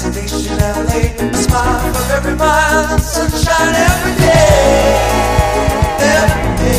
Destination LA, a smile from every mile, sunshine every day, every day.